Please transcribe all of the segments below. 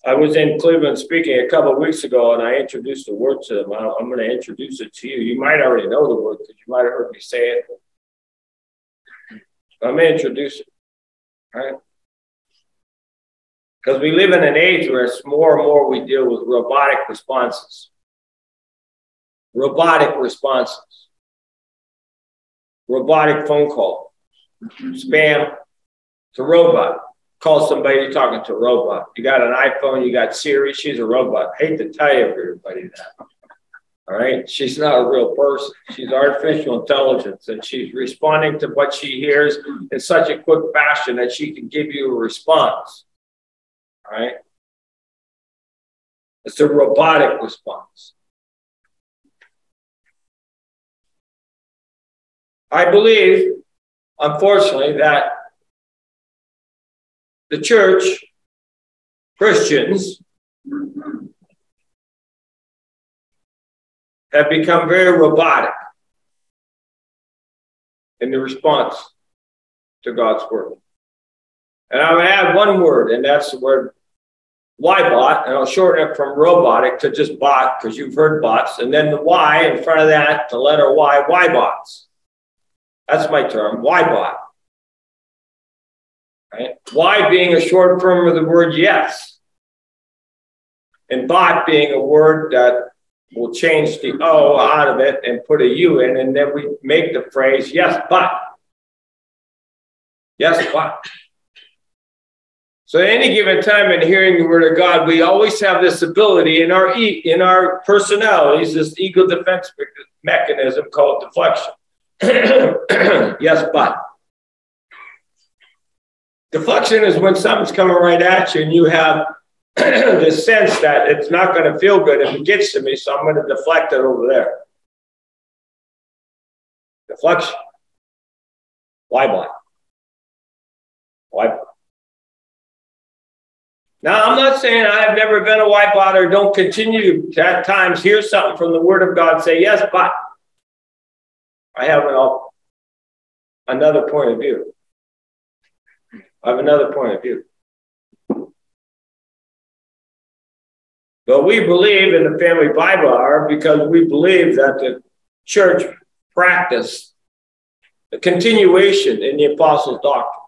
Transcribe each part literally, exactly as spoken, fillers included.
I was in Cleveland speaking a couple of weeks ago, and I introduced the word to them. I'm going to introduce it to you. You might already know the word because you might have heard me say it. I'm going to introduce it, right? Because we live in an age where it's more and more we deal with robotic responses. Robotic responses. Robotic phone call. Spam. It's a robot. Call somebody, you're talking to a robot. You got an iPhone, you got Siri, she's a robot. I hate to tell you, everybody, that. All right? She's not a real person. She's artificial intelligence, and she's responding to what she hears in such a quick fashion that she can give you a response. All right? It's a robotic response. I believe, unfortunately, that the church, Christians, have become very robotic in the response to God's word. And I would add one word, and that's the word Y-bot, and I'll shorten it from robotic to just bot, because you've heard bots, and then the Y in front of that, the letter Y, Y-bots. That's my term, Y-bot. Right? Y being a short form of the word yes, and bot being a word that will change the O out of it and put a U in, and then we make the phrase yes, but. Yes, but. So at any given time in hearing the word of God, we always have this ability in our e in our personalities, this ego defense mechanism called deflection. Yes, but. Deflection is when something's coming right at you and you have this sense that it's not going to feel good if it gets to me, so I'm going to deflect it over there. Deflection. Y-bot. Y-bot. Now, I'm not saying I've never been a Y-bot or don't continue to at times hear something from the Word of God and say, yes, but I have an, another point of view. I have another point of view. But we believe in the Family Bible Hour because we believe that the church practiced the continuation in the Apostles' doctrine,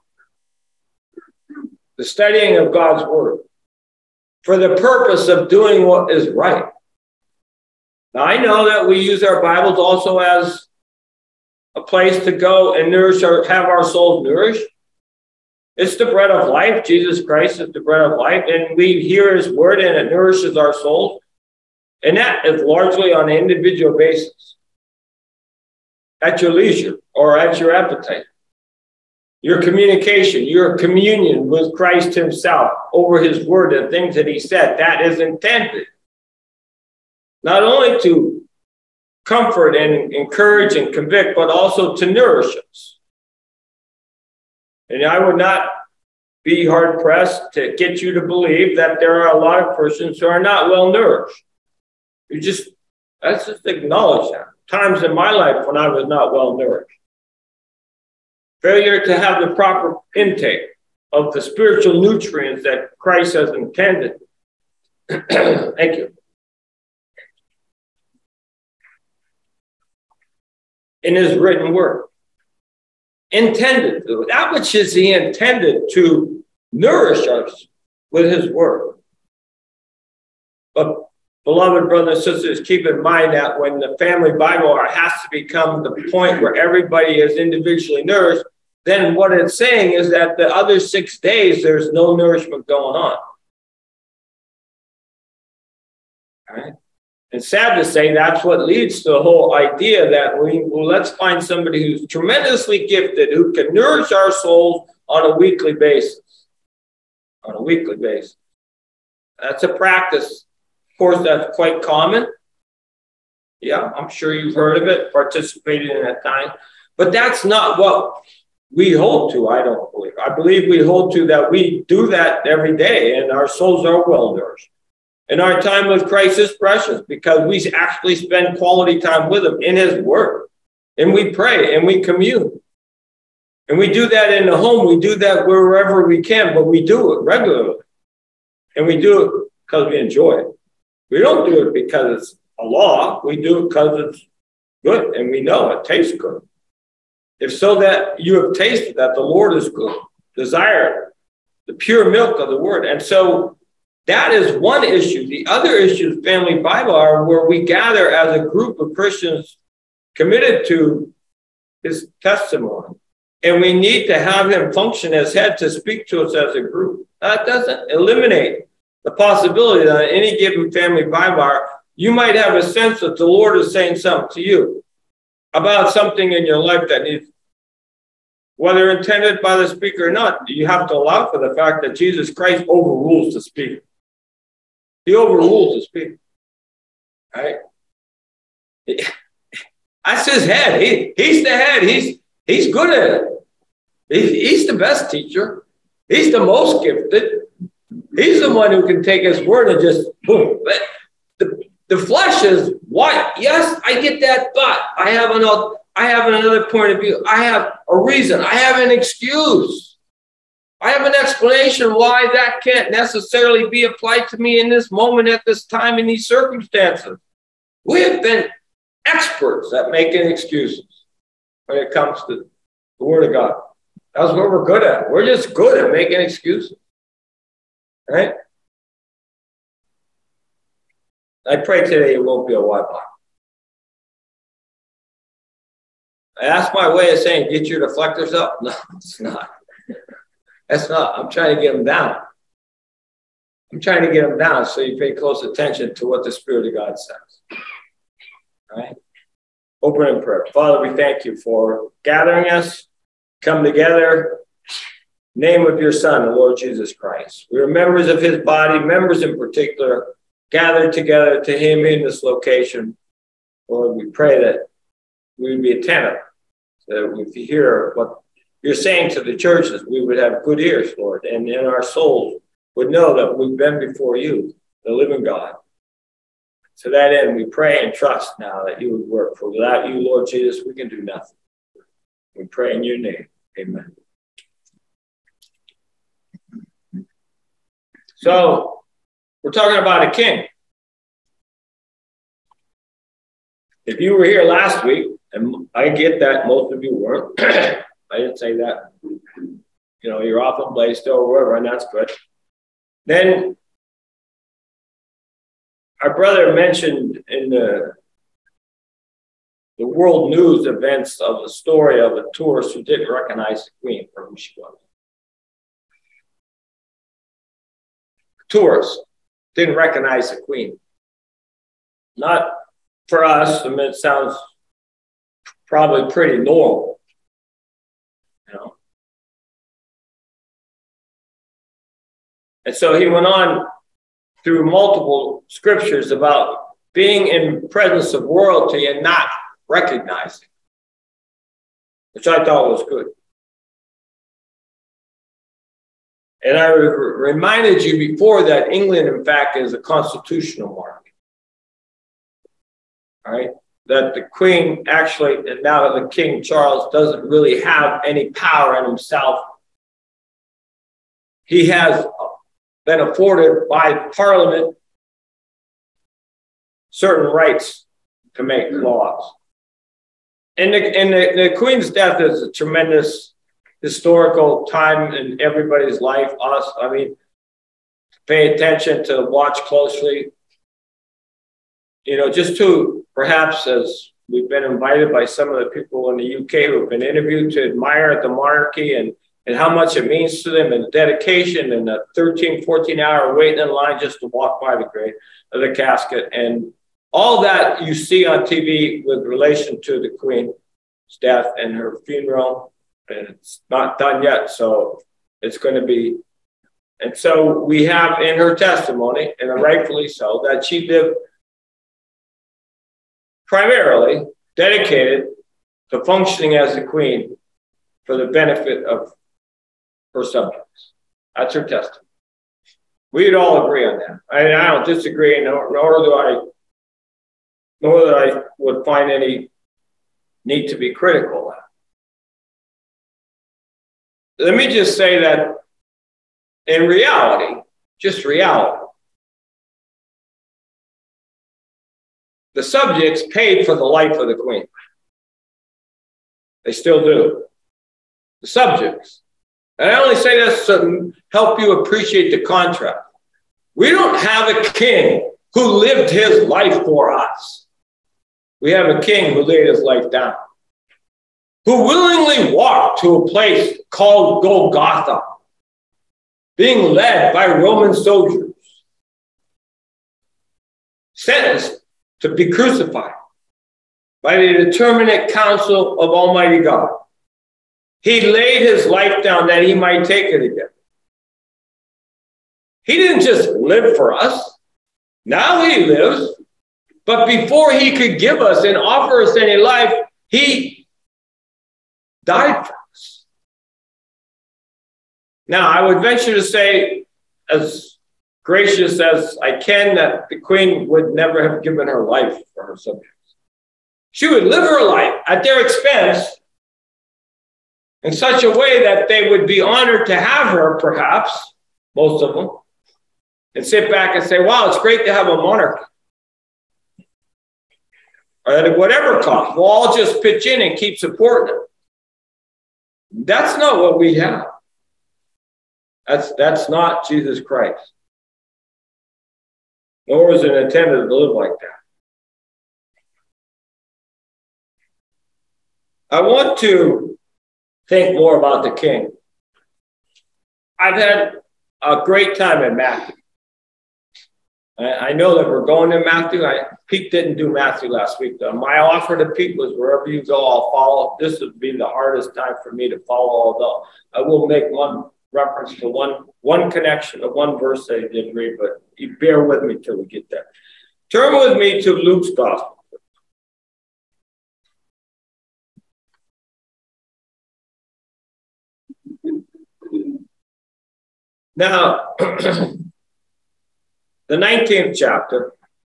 the studying of God's Word, for the purpose of doing what is right. Now, I know that we use our Bibles also as a place to go and nourish or have our souls nourished. It's the bread of life. Jesus Christ is the bread of life. And we hear his word and it nourishes our souls. And that is largely on an individual basis. At your leisure or at your appetite. Your communication, your communion with Christ himself over his word and things that he said, that is intended not only to comfort and encourage and convict, but also to nourish us. And I would not be hard-pressed to get you to believe that there are a lot of Christians who are not well-nourished. You just, let's just acknowledge that. Times in my life when I was not well-nourished. Failure to have the proper intake of the spiritual nutrients that Christ has intended. Thank you. In his written word. Intended to, that which is he intended to nourish us with his word. But beloved brothers and sisters, keep in mind that when the Family Bible Hour has to become the point where everybody is individually nourished, then what it's saying is that the other six days, there's no nourishment going on. All right? And sad to say, that's what leads to the whole idea that we, well, let's find somebody who's tremendously gifted, who can nourish our souls on a weekly basis. On a weekly basis. That's a practice. Of course, that's quite common. Yeah, I'm sure you've heard of it, participated in it at times. But that's not what we hold to, I don't believe. I believe we hold to that we do that every day, and our souls are well nourished. And our time with Christ is precious because we actually spend quality time with him in his word. And we pray and we commune. And we do that in the home. We do that wherever we can, but we do it regularly. And we do it because we enjoy it. We don't do it because it's a law. We do it because it's good and we know it tastes good. If so that you have tasted that the Lord is good, desire the pure milk of the word. And so that is one issue. The other issues, Family Bible, are where we gather as a group of Christians committed to his testimony. And we need to have him function as head to speak to us as a group. That doesn't eliminate the possibility that in any given Family Bible hour, you might have a sense that the Lord is saying something to you about something in your life that needs, whether intended by the speaker or not. You have to allow for the fact that Jesus Christ overrules the speaker. He overrules the speaker. Right? That's his head. He, he's the head. He's, he's good at it. He, he's the best teacher. He's the most gifted. He's the one who can take his word and just boom. But the, the flesh is what? Yes, I get that, but I have another, I have another point of view. I have a reason. I have an excuse. I have an explanation why that can't necessarily be applied to me in this moment, at this time, in these circumstances. We have been experts at making excuses when it comes to the Word of God. That's what we're good at. We're just good at making excuses. Right? I pray today it won't be a white block. That's my way of saying get your deflectors up. No, it's not. That's not. I'm trying to get them down. I'm trying to get them down so you pay close attention to what the Spirit of God says. All right? Open in prayer. Father, we thank you for gathering us, come together, name of your Son, the Lord Jesus Christ. We are members of his body, members in particular, gathered together to him in this location. Lord, we pray that we would be attentive, that if you hear what you're saying to the churches, we would have good ears, Lord, and in our souls would know that we've been before you, the living God. To that end, we pray and trust now that you would work. For without you, Lord Jesus, we can do nothing. We pray in your name. Amen. So we're talking about a king. If you were here last week, and I get that most of you weren't, I didn't say that. You know, you're off on Blaisdell or wherever, and that's good. Then our brother mentioned in the, the world news events of the story of a tourist who didn't recognize the queen for who she was. Tourist didn't recognize the queen. Not for us. I mean, it sounds probably pretty normal. You know? And so he went on through multiple scriptures about being in presence of royalty and not recognizing, which I thought was good. And I re- reminded you before that England, in fact, is a constitutional monarchy. All right? That the Queen actually, and now the King Charles, doesn't really have any power in himself. He has been afforded by Parliament certain rights to make laws. And the, and the, the Queen's death is a tremendous historical time in everybody's life. Us, I mean, pay attention to watch closely. You know, just to perhaps, as we've been invited by some of the people in the U K who have been interviewed, to admire the monarchy and, and how much it means to them, and the dedication and the thirteen, fourteen hour waiting in line just to walk by the grave of the casket. And all that you see on T V with relation to the Queen's death and her funeral. And it's not done yet, so it's going to be. And so we have in her testimony, and rightfully so, that she lived primarily dedicated to functioning as the queen for the benefit of her subjects. That's her testimony. We'd all agree on that. I, I don't disagree, nor, nor do I, nor that I would find any need to be critical of that. Let me just say that in reality, just reality. The subjects paid for the life of the queen. They still do. The subjects. And I only say this to help you appreciate the contrast. We don't have a king who lived his life for us. We have a king who laid his life down, who willingly walked to a place called Golgotha, being led by Roman soldiers, sentenced to be crucified by the determinate counsel of Almighty God. He laid his life down that he might take it again. He didn't just live for us. Now he lives. But before he could give us and offer us any life, he died for us. Now, I would venture to say, as gracious as I can, that the queen would never have given her life for her subjects. She would live her life at their expense in such a way that they would be honored to have her, perhaps, most of them, and sit back and say, wow, it's great to have a monarchy. Or at whatever cost, we'll all just pitch in and keep supporting it. That's not what we have. That's, that's not Jesus Christ. Nor is it intended to live like that. I want to think more about the king. I've had a great time in Matthew. I, I know that we're going to Matthew. I, Pete didn't do Matthew last week, though. My offer to Pete was wherever you go, I'll follow. This would be the hardest time for me to follow, although I will make one reference to one, one connection of one verse that I did read, but you bear with me till we get there. Turn with me to Luke's gospel. Now, the nineteenth chapter.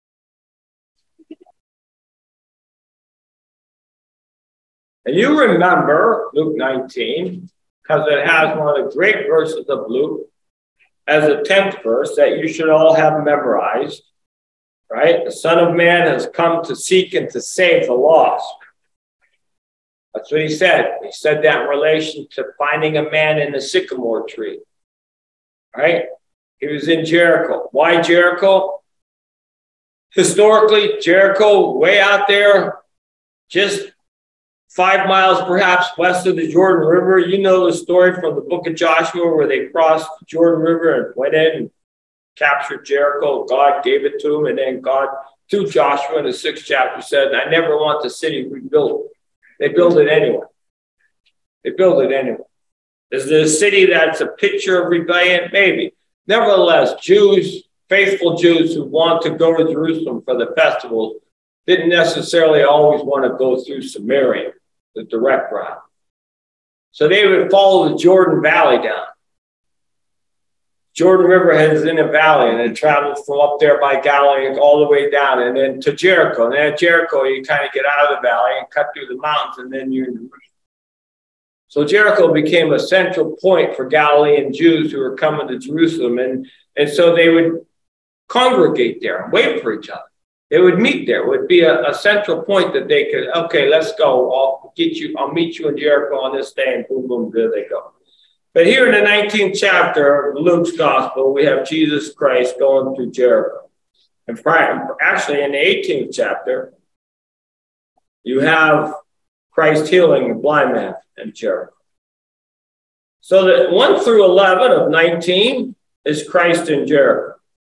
And you remember Luke nineteen, because it has one of the great verses of Luke as a tenth verse that you should all have memorized, right? The Son of Man has come to seek and to save the lost. That's what he said. He said that in relation to finding a man in the sycamore tree. Right? He was in Jericho. Why Jericho? Historically, Jericho, way out there, just five miles perhaps west of the Jordan River. You know the story from the book of Joshua where they crossed the Jordan River and went in and captured Jericho. God gave it to them. And then God, through Joshua in the sixth chapter, said, I never want the city rebuilt. They build it anyway. They build it anyway. Is it a city that's a picture of rebellion? Maybe. Nevertheless, Jews, faithful Jews who want to go to Jerusalem for the festival, didn't necessarily always want to go through Samaria, the direct route. So they would follow the Jordan Valley down. Jordan River heads in a valley and then travels from up there by Galilee all the way down and then to Jericho. And then at Jericho, you kind of get out of the valley and cut through the mountains and then you're in Jerusalem. So Jericho became a central point for Galilean Jews who were coming to Jerusalem. And, and so they would congregate there and wait for each other. They would meet there. It would be a, a central point that they could, okay, let's go. I'll get you, I'll meet you in Jericho on this day, and boom, boom, there they go. But here in the nineteenth chapter of Luke's gospel, we have Jesus Christ going through Jericho. And actually in the eighteenth chapter, you have Christ healing the blind man in Jericho. So that one through eleven of nineteen is Christ in Jericho.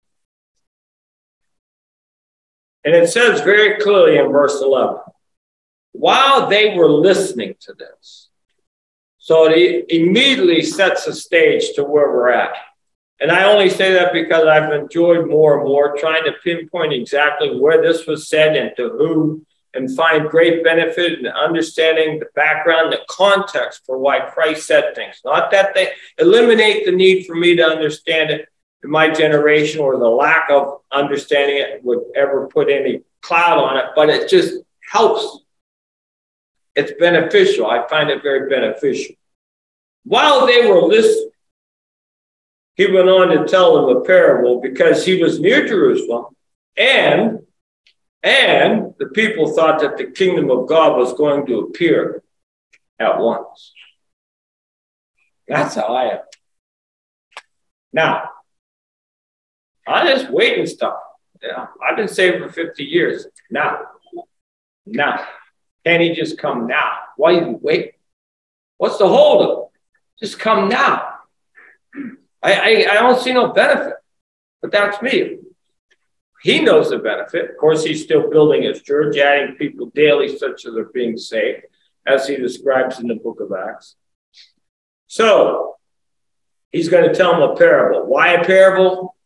And it says very clearly in verse eleven, while they were listening to this. So it immediately sets the stage to where we're at. And I only say that because I've enjoyed more and more trying to pinpoint exactly where this was said and to who, and find great benefit in understanding the background, the context for why Christ said things. Not that they eliminate the need for me to understand it in my generation, or the lack of understanding it would ever put any cloud on it, but it just helps. It's beneficial. I find it very beneficial. While they were listening, he went on to tell them a parable because he was near Jerusalem, and, and the people thought that the kingdom of God was going to appear at once. That's how I am. Now, I just waiting stuff. Yeah, I've been saved for fifty years. Now, now, can he just come now? Why you wait? What's the holdup? Just come now. I, I, I don't see no benefit, but that's me. He knows the benefit. Of course, he's still building his church, adding people daily such as are being saved, as he describes in the book of Acts. So, he's going to tell them a parable. Why a parable?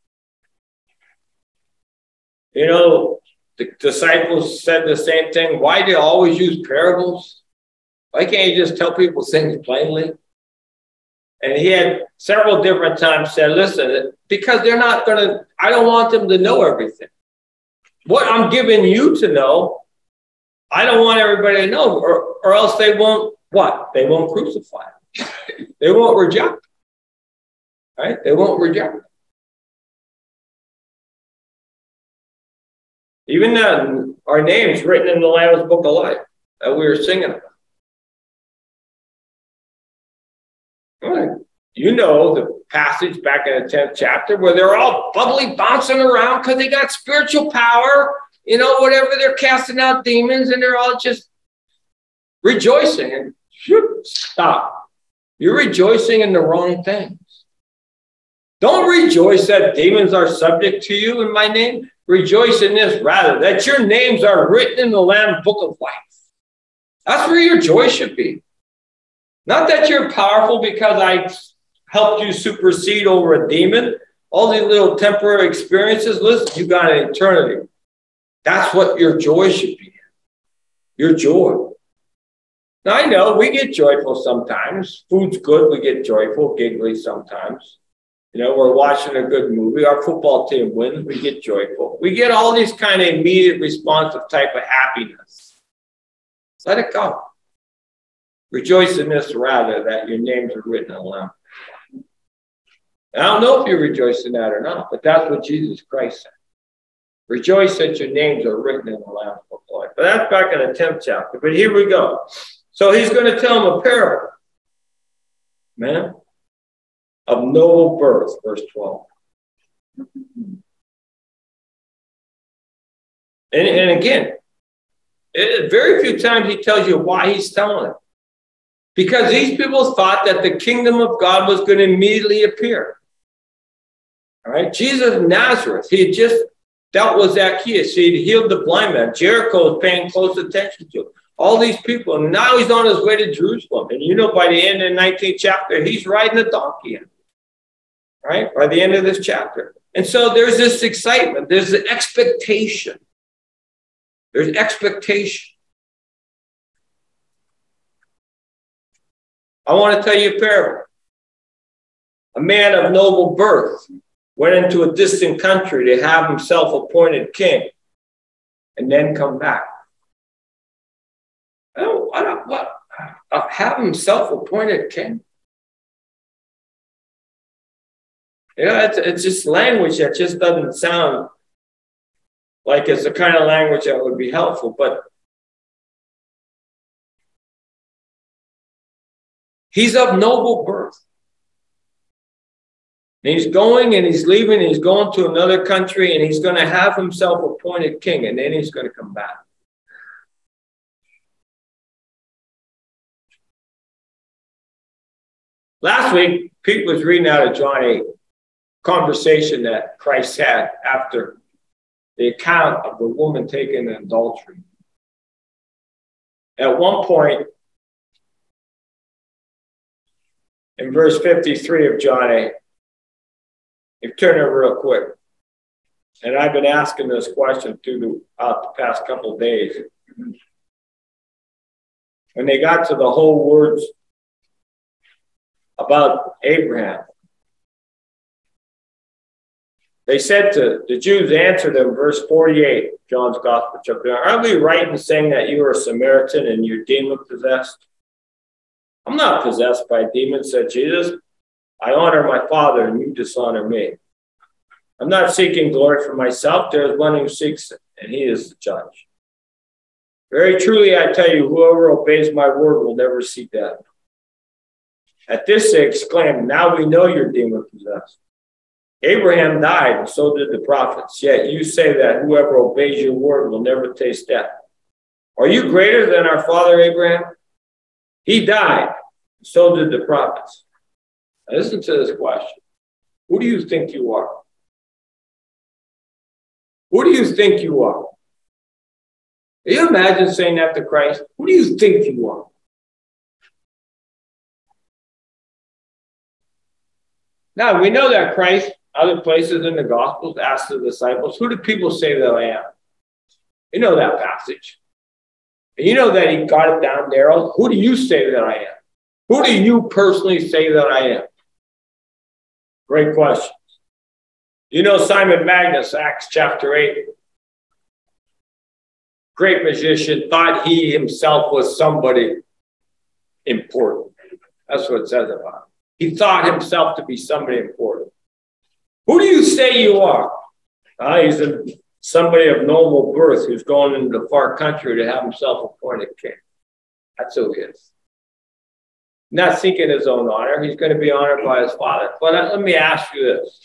You know, the disciples said the same thing. Why do you always use parables? Why can't you just tell people things plainly? And he had several different times said, listen, because they're not going to, I don't want them to know everything. What I'm giving you to know, I don't want everybody to know, or, or else they won't, what? They won't crucify it. They won't reject it. Right? They won't reject it. Even then, our names written in the Lamb's Book of Life that we were singing about. Right. You know the passage back in the tenth chapter where they're all bubbly bouncing around because they got spiritual power, you know, whatever, they're casting out demons and they're all just rejoicing. And shoot, stop. You're rejoicing in the wrong things. Don't rejoice that demons are subject to you in my name. Rejoice in this, rather, that your names are written in the Lamb's Book of Life. That's where your joy should be. Not that you're powerful because I helped you supersede over a demon. All these little temporary experiences, listen, you got an eternity. That's what your joy should be. Your joy. Now, I know we get joyful sometimes. Food's good, we get joyful, giggly sometimes. You know, we're watching a good movie. Our football team wins, we get joyful. We get all these kind of immediate responsive type of happiness. Let it go. Rejoice in this, rather, that your names are written in the Lamb. I don't know if you rejoice in that or not, but that's what Jesus Christ said. Rejoice that your names are written in the Lamb's Book of Life. But that's back in the tenth chapter. But here we go. So he's going to tell them a parable. Man, of noble birth, verse twelve. And, and again, it, very few times he tells you why he's telling it. Because these people thought that the kingdom of God was going to immediately appear. All right, Jesus of Nazareth, he had just dealt with Zacchaeus. He had healed the blind man. Jericho was paying close attention to him. All these people, and now he's on his way to Jerusalem. And you know, by the end of the nineteenth chapter, he's riding a donkey in. Right? By the end of this chapter. And so there's this excitement. There's the expectation. There's expectation. I want to tell you a parable. A man of noble birth went into a distant country to have himself appointed king and then come back. Oh, what? what uh, have himself appointed king? You know, it's, it's just language that just doesn't sound like it's the kind of language that would be helpful, but he's of noble birth. And he's going and he's leaving and he's going to another country and he's going to have himself appointed king and then he's going to come back. Last week, Pete was reading out of John eight, conversation that Christ had after the account of the woman taken in adultery. At one point, in verse fifty-three of John eight, you turn it real quick. And I've been asking this question throughout the past couple of days. When they got to the whole words about Abraham, they said to the Jews, answered them, verse forty-eight, John's Gospel chapter, aren't we right in saying that you are a Samaritan and you're demon possessed? I'm not possessed by demons, said Jesus. I honor my Father, and you dishonor me. I'm not seeking glory for myself. There is one who seeks it, and he is the judge. Very truly, I tell you, whoever obeys my word will never see death. At this they exclaimed, now we know you're demon-possessed. Abraham died, and so did the prophets. Yet you say that whoever obeys your word will never taste death. Are you greater than our father Abraham? He died, and so did the prophets. Now listen to this question. Who do you think you are? Who do you think you are? Can you imagine saying that to Christ? Who do you think you are? Now, we know that Christ, other places in the Gospels, asked the disciples, who do people say that I am? You know that passage. And you know that he got it down narrow. Who do you say that I am? Who do you personally say that I am? Great question. You know Simon Magus, Acts chapter eight. Great magician, thought he himself was somebody important. That's what it says about him. He thought himself to be somebody important. Who do you say you are? Uh, he's a, somebody of noble birth who's going into the far country to have himself appointed king. That's who he is. Not seeking his own honor. He's going to be honored by his Father. But uh, let me ask you this.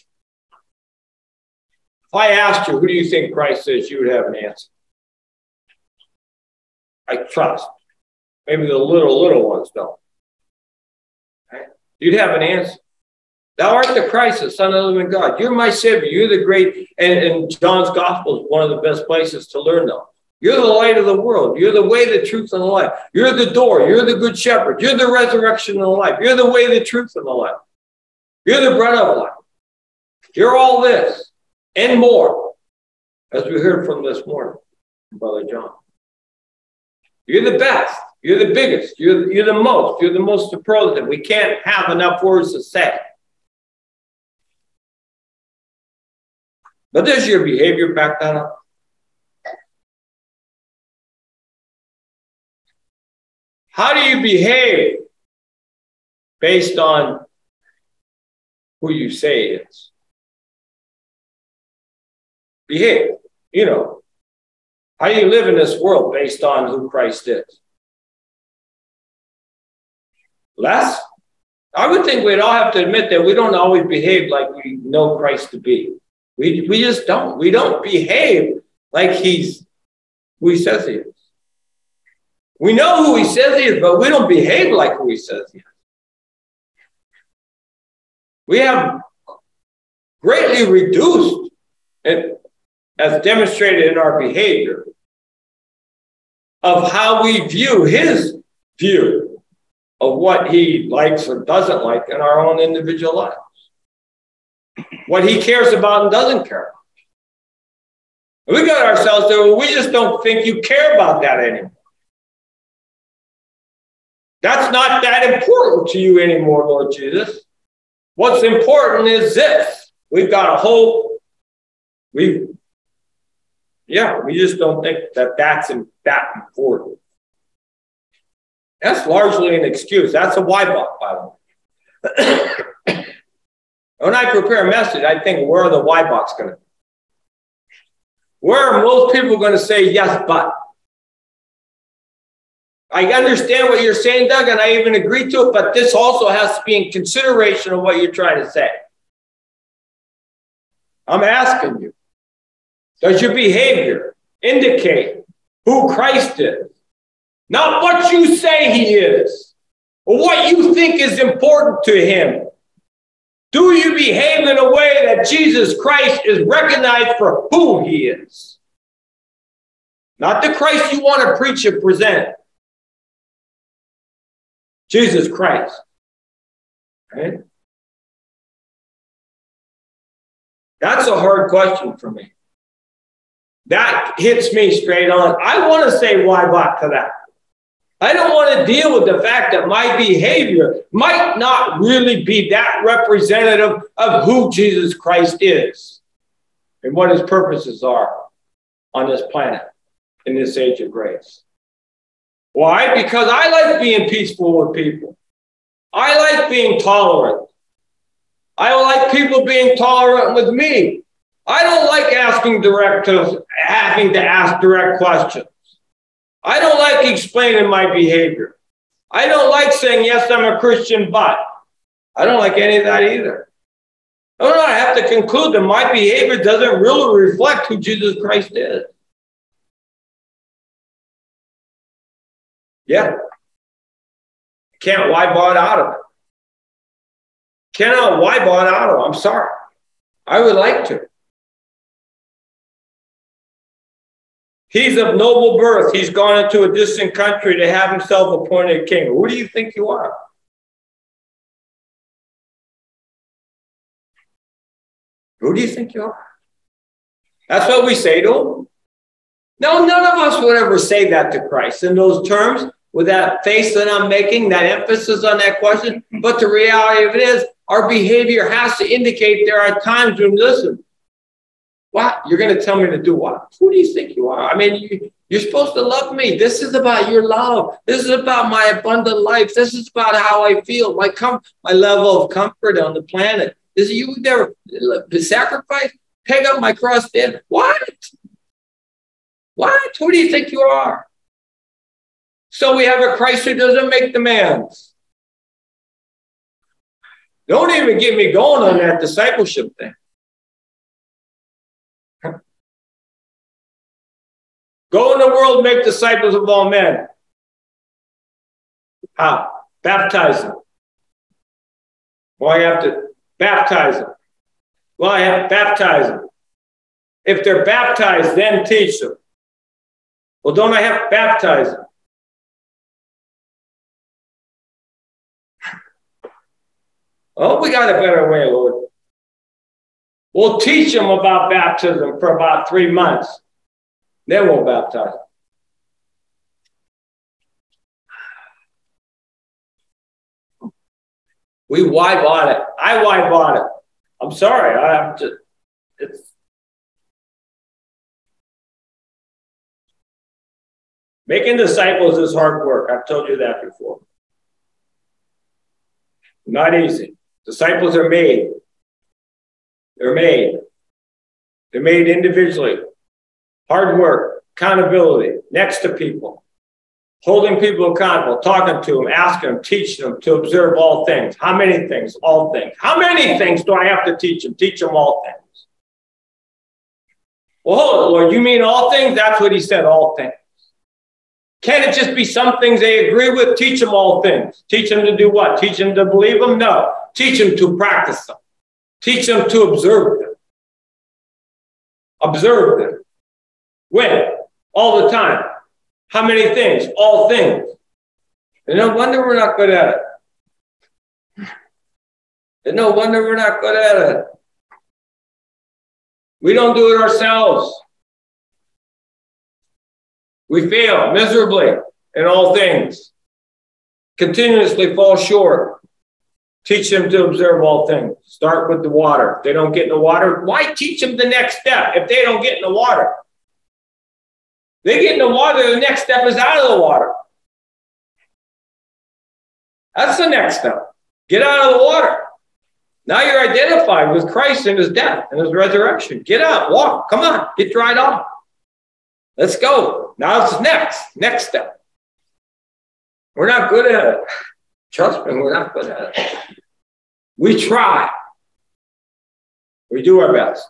If I asked you, who do you think Christ is, you would have an answer. I trust. Maybe the little, little ones don't. Right? You'd have an answer. Thou art the Christ, the Son of the living God. You're my Savior. You're the great, and, and John's Gospel is one of the best places to learn them. You're the light of the world. You're the way, the truth, and the life. You're the door. You're the good shepherd. You're the resurrection and the life. You're the way, the truth, and the life. You're the bread of life. You're all this and more, as we heard from this morning from Brother John. You're the best. You're the biggest. You're, you're the most. You're the most superlative. We can't have enough words to say. But does your behavior back that up? How do you behave based on who you say is? Behave, you know. How do you live in this world based on who Christ is? Less? I would think we'd all have to admit that we don't always behave like we know Christ to be. We, we just don't. We don't behave like he's who he says he is. We know who he says he is, but we don't behave like who he says he is. We have greatly reduced, it, as demonstrated in our behavior, of how we view his view of what he likes or doesn't like in our own individual lives. What he cares about and doesn't care about. We got ourselves there, well, we just don't think you care about that anymore. That's not that important to you anymore, Lord Jesus. What's important is this. We've got a hope. We, yeah, we just don't think that that's that important. That's largely an excuse. That's a why block, by the way. When I prepare a message, I think, where are the why blocks going to be? Where are most people going to say yes, but? I understand what you're saying, Doug, and I even agree to it, but this also has to be in consideration of what you're trying to say. I'm asking you, does your behavior indicate who Christ is? Not what you say he is, or what you think is important to him. Do you behave in a way that Jesus Christ is recognized for who he is? Not the Christ you want to preach and present. Jesus Christ. Right? That's a hard question for me. That hits me straight on. I want to say why back to that. I don't want to deal with the fact that my behavior might not really be that representative of who Jesus Christ is and what his purposes are on this planet in this age of grace. Why? Because I like being peaceful with people. I like being tolerant. I don't like people being tolerant with me. I don't like asking direct to, having to ask direct questions. I don't like explaining my behavior. I don't like saying, yes, I'm a Christian, but I don't like any of that either. No, no, I have to conclude that my behavior doesn't really reflect who Jesus Christ is. Yeah. Can't wipe on out of it. Cannot wipe on out of it. I'm sorry. I would like to. He's of noble birth. He's gone into a distant country to have himself appointed king. Who do you think you are? Who do you think you are? That's what we say to him. No, none of us would ever say that to Christ in those terms, with that face that I'm making, that emphasis on that question. But the reality of it is, our behavior has to indicate there are times when, listen, what? You're going to tell me to do what? Who do you think you are? I mean, you, you're supposed to love me. This is about your love. This is about my abundant life. This is about how I feel, my com- my level of comfort on the planet. Is you would never sacrifice, pick up my cross dead. What? What? Who do you think you are? So we have a Christ who doesn't make demands. Don't even get me going on that discipleship thing. Go in the world, make disciples of all men. How? Baptize them. Well, I have to baptize them. Well, I have to baptize them. If they're baptized, then teach them. Well, don't I have to baptize them? Oh, we got a better way, Lord. We'll teach them about baptism for about three months. Then we'll baptize them. We wipe on it. I wipe on it. I'm sorry. I have to. It's. Making disciples is hard work. I've told you that before. Not easy. Disciples are made. They're made. They're made individually. Hard work, accountability, next to people, holding people accountable, talking to them, asking them, teaching them to observe all things. How many things? All things. How many things do I have to teach them? Teach them all things. Well, hold it, Lord. You mean all things? That's what he said, all things. Can it just be some things they agree with? Teach them all things. Teach them to do what? Teach them to believe them? No. Teach them to practice them. Teach them to observe them. Observe them. When? All the time. How many things? All things. And no wonder we're not good at it. And no wonder we're not good at it. We don't do it ourselves. We fail miserably in all things. Continuously fall short. Teach them to observe all things. Start with the water. If they don't get in the water, why teach them the next step if they don't get in the water? They get in the water, the next step is out of the water. That's the next step. Get out of the water. Now you're identified with Christ and his death and his resurrection. Get out, walk, come on, get dried off. Let's go. Now it's next, next step. We're not good at it. Trust me, we're not good at it. We try. We do our best.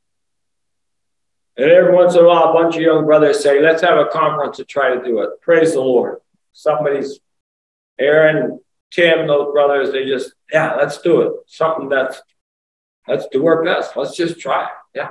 And every once in a while, a bunch of young brothers say, let's have a conference to try to do it. Praise the Lord. Somebody's, Aaron, Tim, those brothers, they just, yeah, let's do it. Something that's, let's do our best. Let's just try it. Yeah.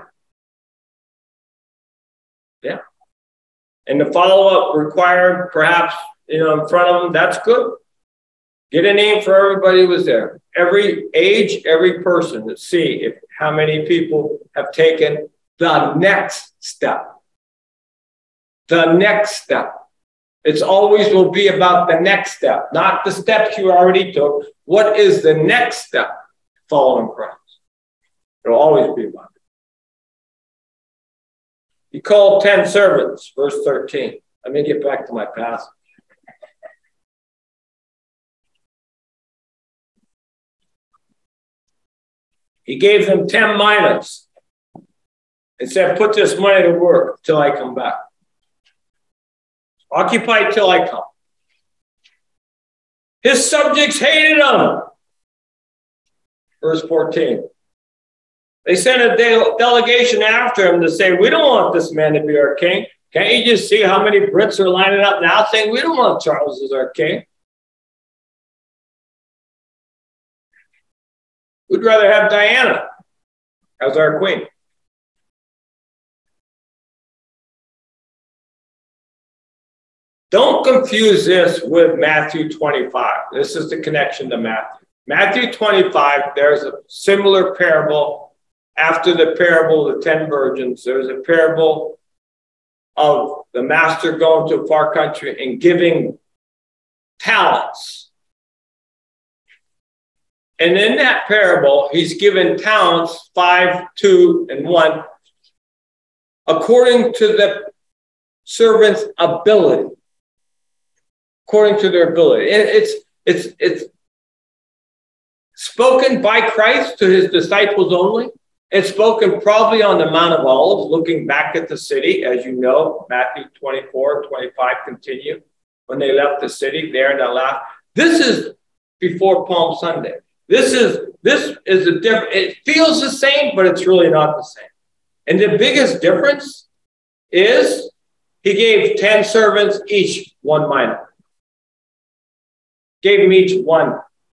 Yeah. And the follow-up required, perhaps, you know, in front of them, that's good. Get a name for everybody who was there. Every age, every person, to see if how many people have taken the next step. The next step. It's always will be about the next step, not the steps you already took. What is the next step following Christ? It'll always be about it. He called ten servants, verse thirteen. Let me get back to my passage. He gave them ten minas and said, put this money to work till I come back. Occupy till I come. His subjects hated him. Verse fourteen. They sent a de delegation after him to say, we don't want this man to be our king. Can't you just see how many Brits are lining up now saying, we don't want Charles as our king? We'd rather have Diana as our queen. Don't confuse this with Matthew twenty-five. This is the connection to Matthew. Matthew twenty-five, there's a similar parable. After the parable of the ten virgins, there's a parable of the master going to a far country and giving talents. And in that parable, he's given talents, five, two, and one, according to the servant's ability. According to their ability. It's, it's, it's spoken by Christ to his disciples only. It's spoken probably on the Mount of Olives, looking back at the city. As you know, Matthew twenty-four, twenty-five continue. When they left the city, there in that last. This is before Palm Sunday. This is, this is a different, it feels the same, but it's really not the same. And the biggest difference is he gave ten servants, each one mina. Gave them each one.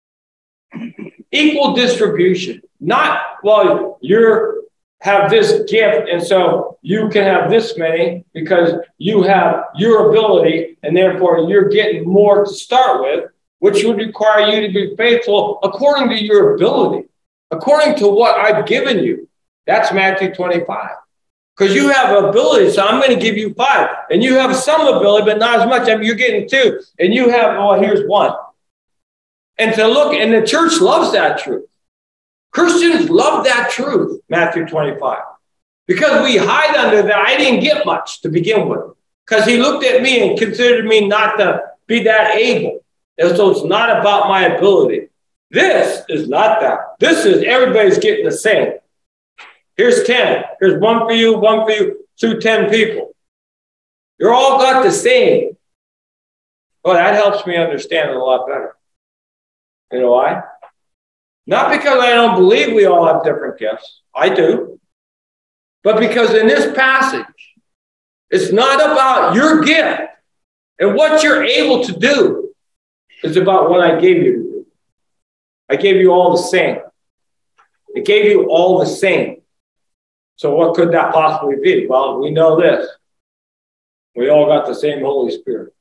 Equal distribution. Not, well, you have this gift, and so you can have this many because you have your ability, and therefore you're getting more to start with, which would require you to be faithful according to your ability, according to what I've given you. That's Matthew twenty-five. Because you have ability, so I'm going to give you five. And you have some ability, but not as much. I mean, you're getting two. And you have, well, here's one. And to look, and the church loves that truth. Christians love that truth, Matthew twenty-five. Because we hide under that. I didn't get much to begin with. Because he looked at me and considered me not to be that able. And so it's not about my ability. This is not that. This is everybody's getting the same. Here's ten. Here's one for you, one for you, two, ten people. You're all got the same. Well, that helps me understand it a lot better. You know why? Not because I don't believe we all have different gifts. I do. But because in this passage, it's not about your gift and what you're able to do. It's about what I gave you to do. I gave you all the same. I gave you all the same. So what could that possibly be? Well, we know this. We all got the same Holy Spirit.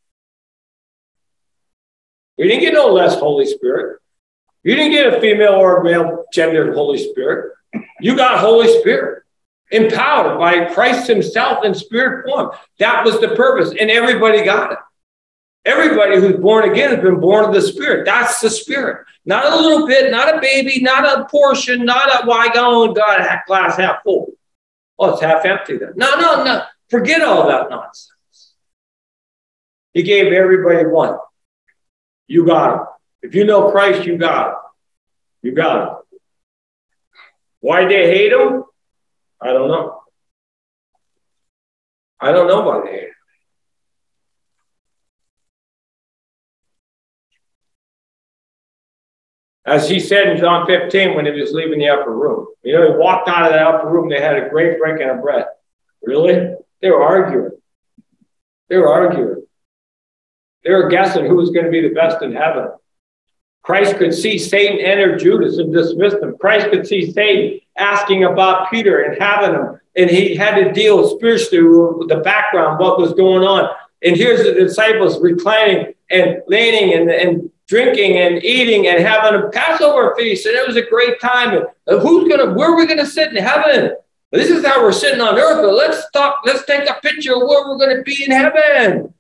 We didn't get no less Holy Spirit. You didn't get a female or a male gendered Holy Spirit. You got Holy Spirit, empowered by Christ himself in spirit form. That was the purpose, and everybody got it. Everybody who's born again has been born of the Spirit. That's the Spirit. Not a little bit, not a baby, not a portion, not a, well, I got, got a glass half full. Oh, it's half empty then. No, no, no. Forget all that nonsense. He gave everybody one. You got it. If you know Christ, you got it. You got it. Why they hate him? I don't know. I don't know why they hate him. As he said in John fifteen when he was leaving the upper room. You know, he walked out of the upper room, they had a great breaking of bread. Really? They were arguing. They were arguing. They were guessing who was going to be the best in heaven. Christ could see Satan enter Judas and dismiss him. Christ could see Satan asking about Peter and having him. And he had to deal spiritually with the background, what was going on. And here's the disciples reclining and leaning and, and drinking and eating and having a Passover feast. And it was a great time. And who's going to, where are we going to sit in heaven? This is how we're sitting on earth. But let's talk, let's take a picture of where we're going to be in heaven.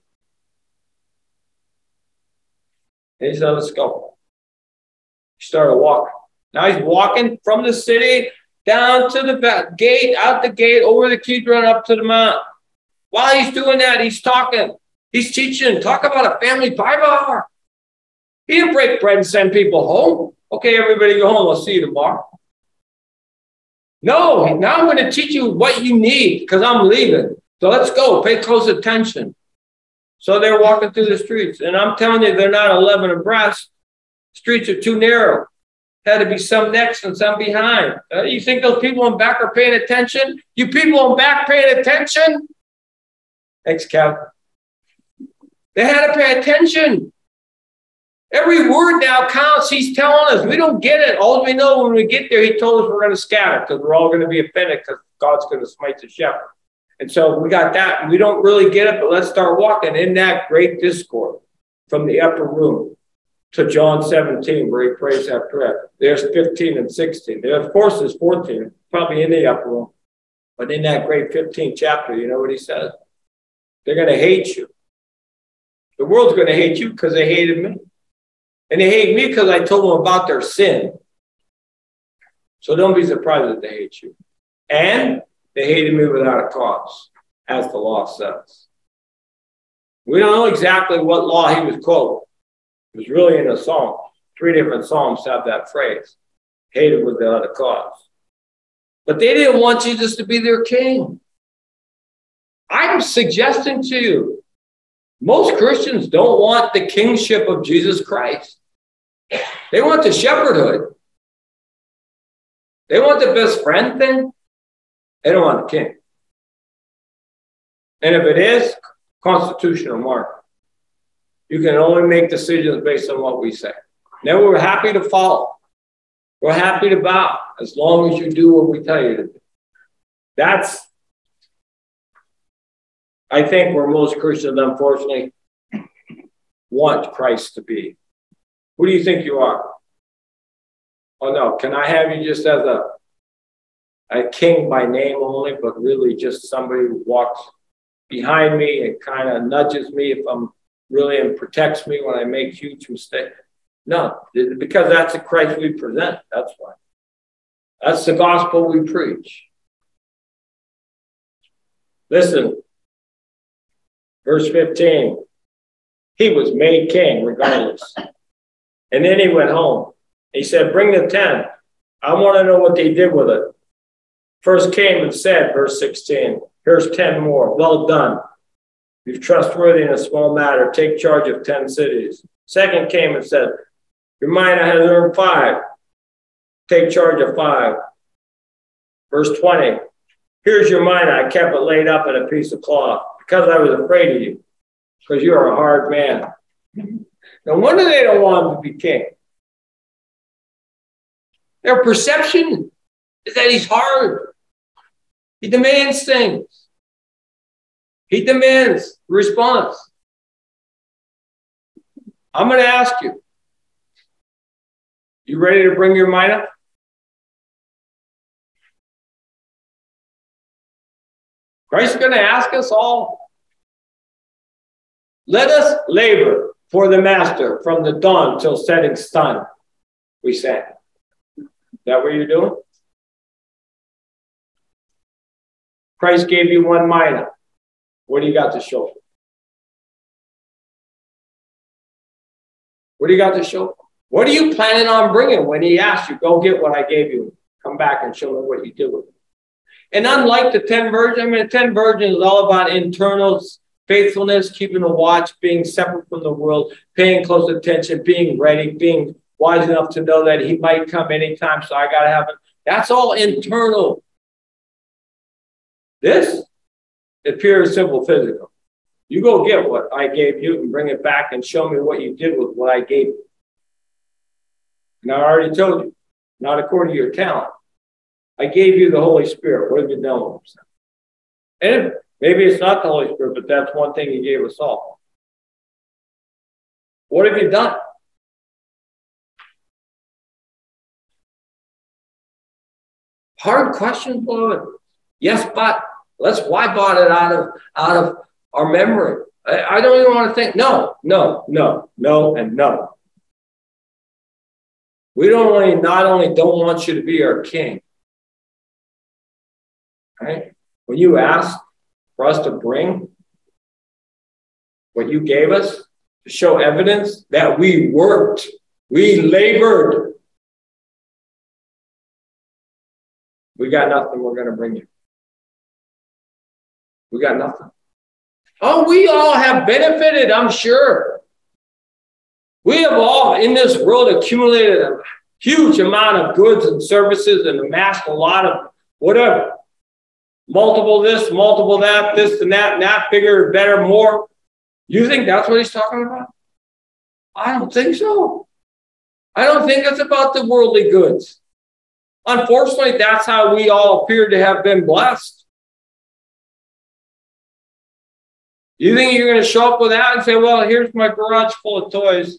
And he said, let's go. He started walking. Now he's walking from the city down to the back, gate, out the gate, over the Kidron, up to the mount. While he's doing that, he's talking. He's teaching. Talk about a family Bible hour. He didn't break bread and send people home. Okay, everybody go home. I'll see you tomorrow. No, now I'm going to teach you what you need because I'm leaving. So let's go. Pay close attention. So they're walking through the streets. And I'm telling you, they're not eleven abreast. Streets are too narrow. Had to be some next and some behind. Uh, you think those people in back are paying attention? You people in back paying attention? Thanks, Kev. They had to pay attention. Every word now counts. He's telling us. We don't get it. All we know when we get there, he told us we're going to scatter because we're all going to be offended because God's going to smite the shepherd. And so we got that. We don't really get it, but let's start walking in that great discord from the upper room to John seventeen, where he prays that prayer. There's fifteen and sixteen. There, of course, there's fourteen, probably in the upper room. But in that great fifteenth chapter, you know what he says? They're going to hate you. The world's going to hate you because they hated me. And they hate me because I told them about their sin. So don't be surprised that they hate you. And they hated me without a cause, as the law says. We don't know exactly what law he was quoting. It was really in a psalm. Three different psalms have that phrase. Hated without a cause. But they didn't want Jesus to be their king. I'm suggesting to you, most Christians don't want the kingship of Jesus Christ. They want the shepherdhood. They want the best friend thing. They don't want the king. And if it is, constitutional mark. You can only make decisions based on what we say. Then we're happy to follow. We're happy to bow as long as you do what we tell you to do. That's, I think, where most Christians, unfortunately, want Christ to be. Who do you think you are? Oh, no. Can I have you just as a, a king by name only, but really just somebody who walks behind me and kind of nudges me if I'm really and protects me when I make huge mistakes? No, because that's the Christ we present. That's why. That's the gospel we preach. Listen, verse fifteen. He was made king regardless. And then he went home. He said, bring the ten. I want to know what they did with it. First came and said, verse sixteen, here's ten more. Well done. You're trustworthy in a small matter. Take charge of ten cities. Second came and said, your mina has earned five. Take charge of five. Verse twenty, here's your mina. I kept it laid up in a piece of cloth because I was afraid of you, because you're a hard man. No wonder they don't want him to be king. Their perception is that he's hard. He demands things. He demands response. I'm going to ask you, you ready to bring your mina? Christ is going to ask us all. Let us labor for the master from the dawn till setting sun, we sang. Is that what you're doing? Christ gave you one mina. What do you got to show? What do you got to show? What are you planning on bringing when he asked you, go get what I gave you, come back and show me what you did with it? And unlike the ten virgins, I mean, the ten virgins is all about internal faithfulness, keeping a watch, being separate from the world, paying close attention, being ready, being wise enough to know that he might come anytime, so I got to have it. That's all internal. This is pure, simple, physical. You go get what I gave you and bring it back and show me what you did with what I gave you. And I already told you, not according to your talent. I gave you the Holy Spirit. What have you done with it? And maybe it's not the Holy Spirit, but that's one thing he gave us all. What have you done? Hard question, beloved. Yes, but let's wipe it out of, out of our memory. I, I don't even want to think. No, no, no, no, and no. We don't only, not only don't want you to be our king. Right? When you ask for us to bring what you gave us to show evidence that we worked, we labored. We got nothing we're going to bring you. We got nothing. Oh, we all have benefited, I'm sure. We have all in this world accumulated a huge amount of goods and services and amassed a lot of whatever. Multiple this, multiple that, this and that, and that, bigger, better, more. You think that's what he's talking about? I don't think so. I don't think it's about the worldly goods. Unfortunately, that's how we all appear to have been blessed. You think you're going to show up with that and say, well, here's my garage full of toys.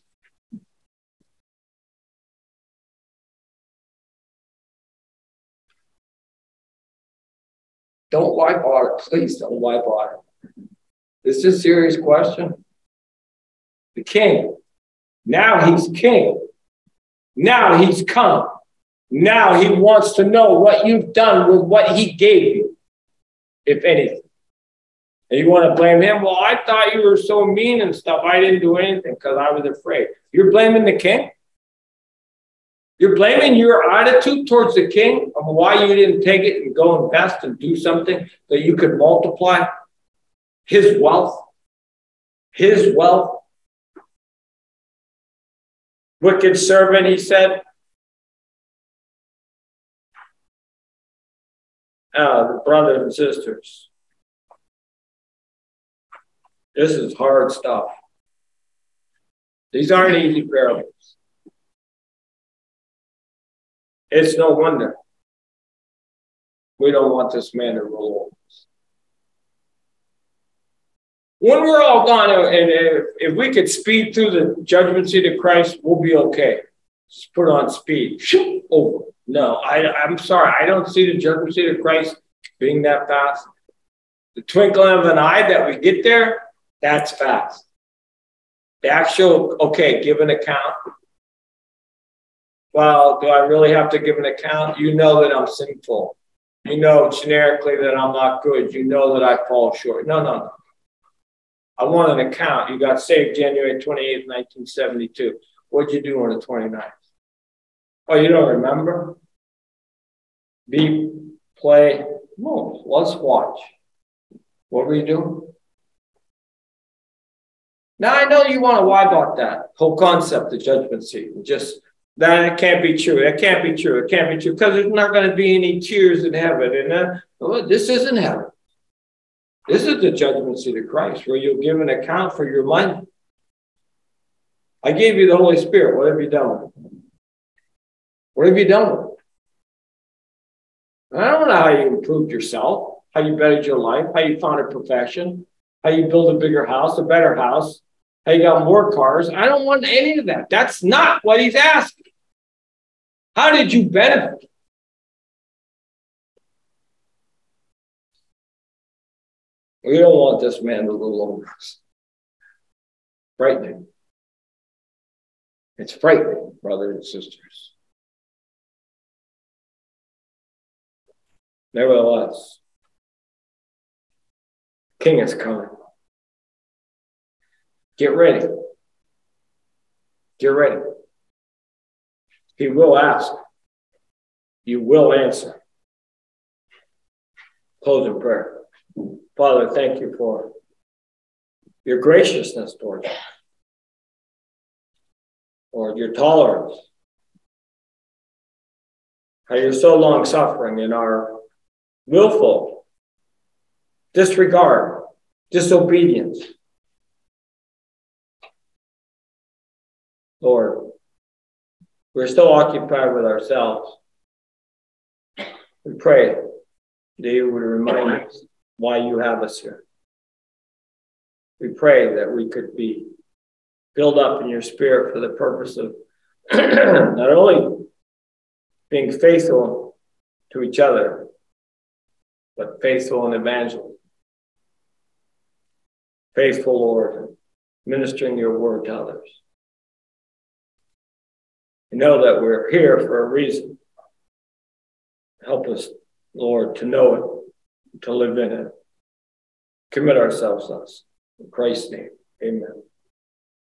Don't wipe out it. Please don't wipe out it. This is a serious question. The king. Now he's king. Now he's come. Now he wants to know what you've done with what he gave you, if anything. And you want to blame him? Well, I thought you were so mean and stuff. I didn't do anything because I was afraid. You're blaming the king? You're blaming your attitude towards the king of why you didn't take it and go invest and do something that you could multiply his wealth, his wealth. Wicked servant, he said. Uh, brothers and sisters, this is hard stuff. These aren't easy parables. It's no wonder we don't want this man to rule over us. When we're all gone, and if, if we could speed through the judgment seat of Christ, we'll be okay. Just put on speed. Shoot, over. No, I, I'm sorry. I don't see the judgment seat of Christ being that fast. The twinkling of an eye that we get there, that's fast. The actual, okay, give an account. Well, do I really have to give an account? You know that I'm sinful. You know generically that I'm not good. You know that I fall short. No, no, no. I want an account. You got saved January twenty-eighth, nineteen seventy-two. What'd you do on the twenty-ninth? Oh, you don't remember? Beep, play. No, let's watch. What were you doing? Now, I know you want to lie about that whole concept, the judgment seat. Just that it can't be true. It can't be true. It can't be true because there's not going to be any tears in heaven. And uh, oh, this isn't heaven. This is the judgment seat of Christ where you'll give an account for your money. I gave you the Holy Spirit. What have you done with it? What have you done with it? I don't know how you improved yourself, how you bettered your life, how you found a profession, how you build a bigger house, a better house, how you got more cars. I don't want any of that. That's not what he's asking. How did you benefit? We don't want this man to rule over us. Frightening. It's frightening, brothers and sisters. Nevertheless, King is coming. Get ready. Get ready. He will ask. You will answer. Close in prayer. Father, thank you for your graciousness towards us, or your tolerance, how you're so long-suffering in our willful disregard, disobedience. Lord, we're still occupied with ourselves. We pray that you would remind us why you have us here. We pray that we could be built up in your spirit for the purpose of not only being faithful to each other, but faithful in evangelism. Faithful, Lord, ministering your word to others. We know that we're here for a reason. Help us, Lord, to know it, to live in it. Commit ourselves to us. In Christ's name, amen.